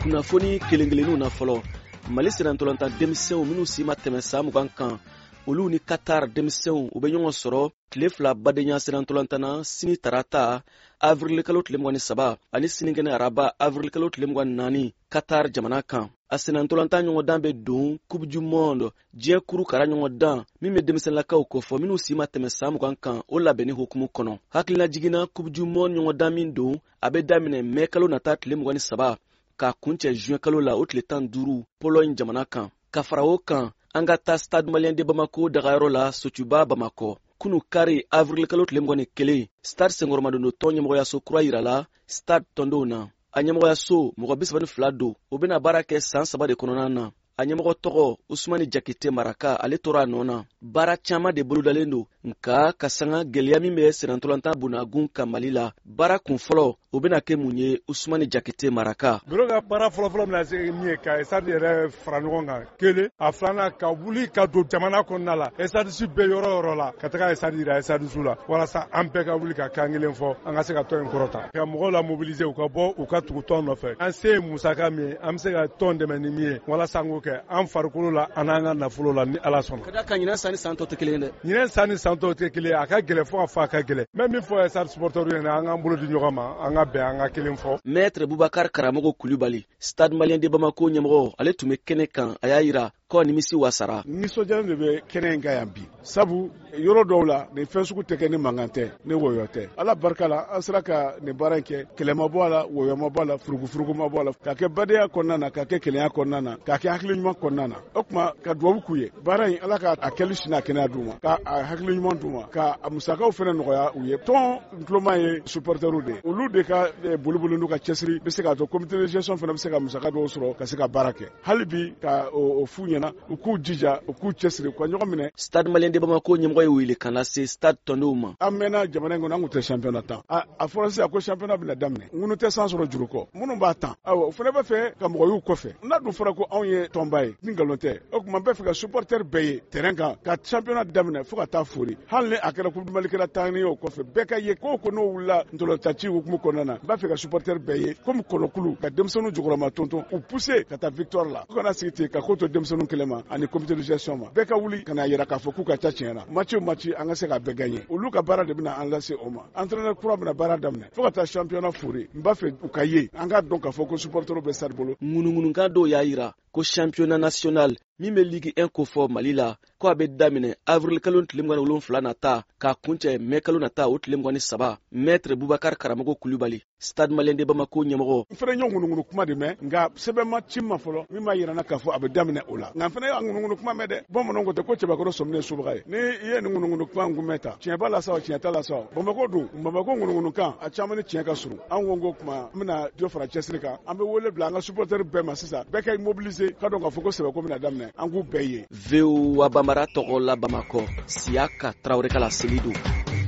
kunnafoni kelen-kelenninw na fɔlɔ Mali senantolantan denmisɛnw minnu si ma tɛmɛ san 20 kan olu ni Qatar denmisɛnw u bɛ ɲɔgɔn sɔrɔ tile 2 badenya senantolantan na sini tarata avril kalo tile 23 ani sinikɛnɛ araba avril kalo tile 24 Qatar jamana kan. A senantolantan ɲɔgɔndan bɛ don Coupe du Monde diɲɛ kuru kara ɲɔgɔndan min bɛ denmisɛnlakaw kofɔ minnu si ma tɛmɛ san 20 kan o labɛnni hukumu kɔnɔ. Hakilina jiginna Coupe du Monde ɲɔgɔndan min don a bɛ daminɛ mai kalo nata tile 23 ka kuncɛ juin kalo la o tile 15 Pologne jamana kan. Ka fara o kan an ka taa Stade Malien de Bamako dagayɔrɔ la Sotuba Bamako. Kunu kari avril kalo tile 21 Stade Senghor Madondo tɔn ɲɛmɔgɔyaso kura yirala Stade tɔndenw na. A ɲɛmɔgɔyaso mɔgɔ 32 don o bɛna baara kɛ san 3 de kɔnɔna na. A ɲɛmɔgɔ tɔgɔ Usmani Jakite Maraka ale tora a nɔ na. Baara caman de bolodalen don nka ka sanga gɛlɛya min bɛ senantolantan bunakun ka Mali la. Baara kun fɔlɔ o bɛna kɛ mun ye Usmani Jakite Maraka. Biro ka baara fɔlɔfɔlɔ bɛna se min ye ka stade yɛrɛ fara ɲɔgɔn kan kelen a filanan ka wuli ka don jamana kɔnɔna la stade bɛɛ yɔrɔ o yɔrɔ la ka taga stade yira stade la walasa an bɛɛ ka wuli ka kan kelen fɔ an ka se ka tɔn in kɔrɔta ka mɔgɔw la mobiliser u ka bɔ u ka tugu tɔn nɔfɛ an se ye musaka min ye an bɛ se ka tɔn dɛmɛ ni min ye walasa an k'o kɛ an farikolo la an n'an ka nafolo la ni Ala sɔnna. Ka da kan ɲinɛ san ni san tɔ tɛ kelen dɛ. Ɲinɛ san ni san tɔ tɛ kelen a ka gɛlɛn fo ka fɔ a ka gɛlɛn mɛ min fɔ stade supporters ɲɛna an k'an bolo di ɲɔgɔn ma an ka bɛn an ka kelen fɔ. Maître Boubacar Karamogo Kulibali Stade Malien de Bamako ɲɛmɔgɔ ale tun bɛ kɛnɛ kan a y'a yira kɔ nimisi wasara. Nisɔndiya de bɛ kɛnɛ in kan yan bi sabu yɔrɔ dɔw la nin fɛn sugu tɛ kɛ ni mankan tɛ ni wɔyɔ tɛ Ala barika la an sera ka nin baara in kɛ kɛlɛ ma bɔ a la wɔyɔ ma bɔ a la furugufurugu ma bɔ a la ka kɛ badenya kɔnɔna na ka kɛ kelenya kɔnɔna na ka kɛ hakili ɲuman kɔnɔna na o tuma ka duwawu k'u ye baara in Ala ka a kɛli sini a kɛnɛya d'u ma ka a hakili ɲuman d'u ma ka a musakaw fana nɔgɔya u ye tɔn tuloma ye supporters de olu de ka boliboli n'u ka cɛsiri bɛ se k'a to comité de gestion fana bɛ se ka musaka dɔw sɔrɔ ka se ka baara kɛ hali bi ka o f'u ɲɛna u k'u jija u k'u cɛsiri ka ɲɔgɔn minɛ. Stade Malien de Bamako ɲɛmɔgɔ ye wele ka na se stade tɔndenw ma. An mɛnna jamana in kɔnɔ an tun tɛ championnat tan a fɔra sisan ko championnat bɛna daminɛ ŋunu tɛ san sɔrɔ juru kɔ minnu b'a tan awɔ o fana bɛ fɛ ka mɔgɔ y'u kɔfɛ n'a dun fɔra ko anw ye tɔnba ye ni nkalon tɛ o tuma n bɛ fɛ ka supporter bɛɛ ye terrain kan ka championnat daminɛ fo ka taa fori hali ni a kɛra coupe du Mali kɛra tan ni o kɔfɛ bɛɛ ka ye ko n'o wulila ntɔlɔntaci hukumu kɔnɔna na n b'a fɛ ka supporter bɛɛ ye comme kɔnɔkulu ka denmisɛnninw jukɔrɔma tonton u pousser ka taa victoire la u kana sigi ten ka ko to denmisɛnninw kelen ma ani comité de gestion ma bɛɛ ka wuli ka na yɛrɛ k'a fɔ k'u ka ca tiɲɛ na match o match an ka se ka bɛɛ gagner olu ka baara de bɛna an lase o ma entraîneur kura bɛna baara daminɛ fo ka taa championnat fori n b'a fɛ u ka ye an ka dɔn k'a fɔ ko supporters bɛ stade bolo. Ŋunuŋunukan dɔw y'a yira ko championnat national min bɛ Ligue 1 ko fɔ Mali la ko a bɛ daminɛ avril kalo tile 27 nata k'a kuncɛ mai kalo nata o tile 23 Maître Boubacar Karamogo Kulibali Stade Malien de Bamako ɲɛmɔgɔ. N fana ye ŋunuŋunu kuma de mɛn nka sɛbɛn ma ci ma fɔlɔ min b'a yira n na k'a fɔ a bɛ daminɛ o la nka n fana ye ŋunuŋunu kuma mɛn dɛ bamananw ko tɛ ko cɛbakɔrɔ sɔminen subaga ye ni i ye nin ŋunuŋunu kuma n kun mɛn ta tiɲɛ b'a la sa tiɲɛ t'a la sa Bamako dun Bamako ŋunuŋunukan a caman ni tiɲɛ ka surun an ko n ko kuma n bɛna dɔ fara cɛsiri kan an bɛ wele bila an ka supporters bɛɛ ma sisan bɛɛ ka mobiliser ka dɔn k'a fɔ ko sɛbɛko bɛna daminɛ an k'u bɛɛ ye. VOA Bambara tɔgɔ la Bamako Siaka Traoré Kala Selidou.